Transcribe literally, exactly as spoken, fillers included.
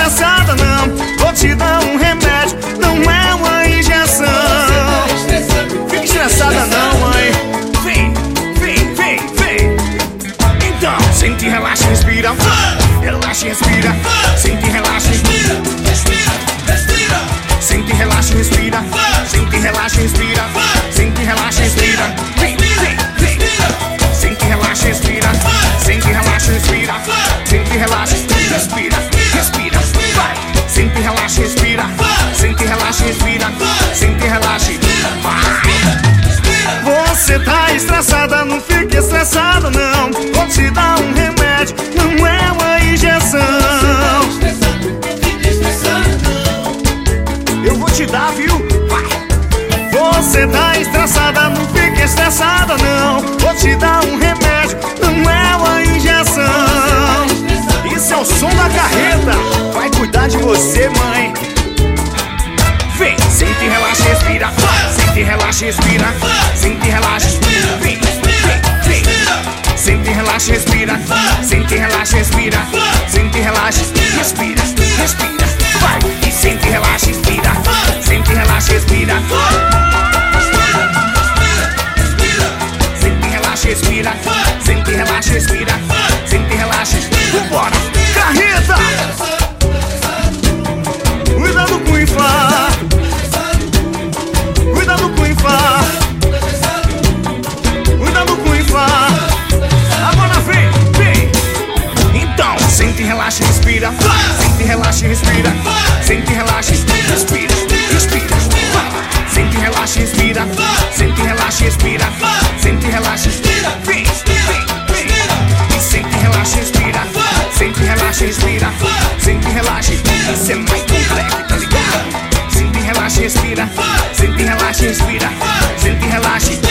estressada não, vou te dar um remédio, não é uma injeção. Fica estressada não, mãe. Vem, vem, vem, vem. Então, sente, relaxa, respira. Relaxa e respira. Sente, relaxa, respira. Sente, relaxa, respira. Sente, relaxa, respira. Sente, relaxa, respira. Vem, vem, vem. Sente, relaxa, respira. Sente, relaxa, respira. Sente, relaxa, respira. Respira, vai. Sente, relaxa, respira. Sente, relaxa, respira. Sente, relaxa, vai. Você tá estressada, não fique estressada não, vou te dar um remédio, não é uma injeção. Eu vou te dar, viu? Vai. Você tá estressada, não fique estressada não, vou te dar um remédio, não é uma injeção. Isso é o som da carreta, vai cuidar de você, mãe. Vem, sente, relaxa, respira. Sente, relaxa, respira. Sente, relaxa, respira. Vem, vem, vem. Sente, relaxa, respira. Sente, relaxa, respira. Sente, relaxa, respira. Respira, vai. E sente, relaxa, respira. Sente, relaxa, respira. Sente, relaxa, respira. Sente, relaxa, respira. Sente, relaxa, vambora. Carreta! Cuidado com o infarto. Cuidado com o infarto. Cuidado com o infarto. Agora vem, vem. Então, sente, relaxa, respira. Sente, relaxa, respira. Sente, relaxa, respira. Respira. Sente, relaxa, respira. Sente, relaxa, respira. Sente, relaxa, respira. Vem, vem, vem. E sente, relaxa, respira. Sente, relaxa, respira. Sente, relaxa. Isso é mais complexo, tá ligado? Sente, relaxa, respira. Sente, relaxa, respira. Sente, relaxa.